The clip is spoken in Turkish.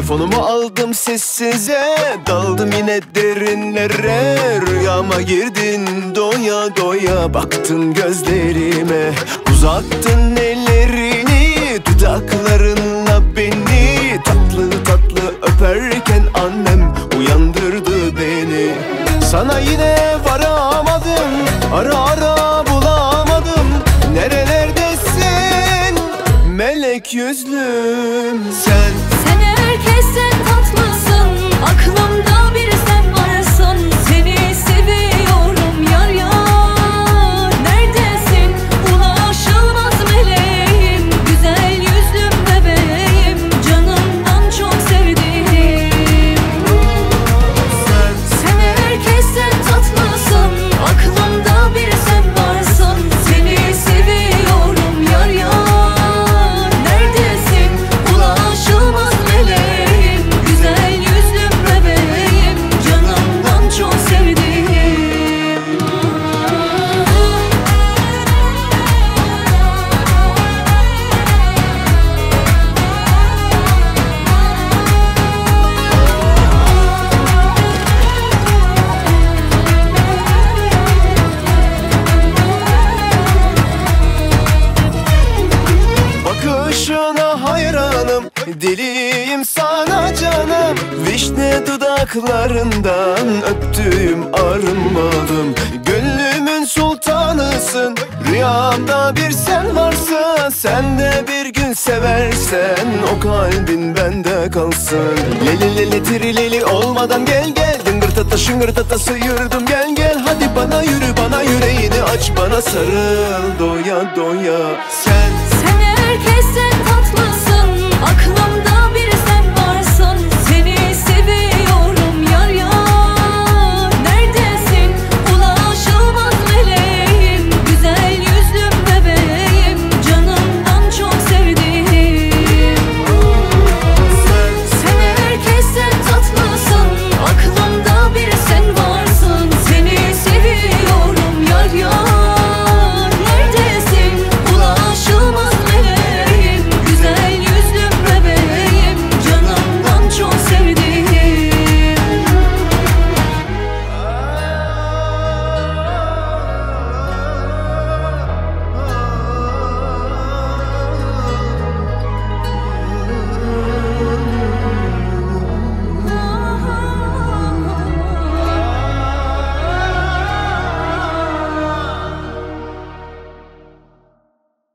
Telefonumu aldım sessize, daldım yine derinlere. Rüyama girdin doya doya, baktın gözlerime. Uzattın ellerini, dudaklarınla beni tatlı tatlı öperken annem uyandırdı beni. Sana yine varamadım, ara ara bulamadım. Nerelerdesin melek yüzlüm sen? Sen herkesten tatlısın, aklımda bir sen varsın. Seni seviyorum yar yar. Neredesin ulaşılmaz meleğim, güzel yüzlüm bebeğim, canımdan çok sevdiğim. Sen herkesten tatlısın, aklımda bir sen varsın. Seni seviyorum yar yar. Neredesin ulaşılmaz meleğim, güzel yüzlüm bebeğim, canımdan çok sevdiğim. Bakışına hayranım, deliyim sana canım. Vişne dudaklarından öptüğüm arınmadım. Gönlümün sultanısın, rüyamda bir sen varsın. Sen de bir gün seversen o kalbin bende kalsın. Leli leli tirileli olmadan gel gel, dıngır tata şıngır tata sıyırdım gel gel. Hadi bana yürü, bana yüreğini aç, bana sarıl doya doya sen.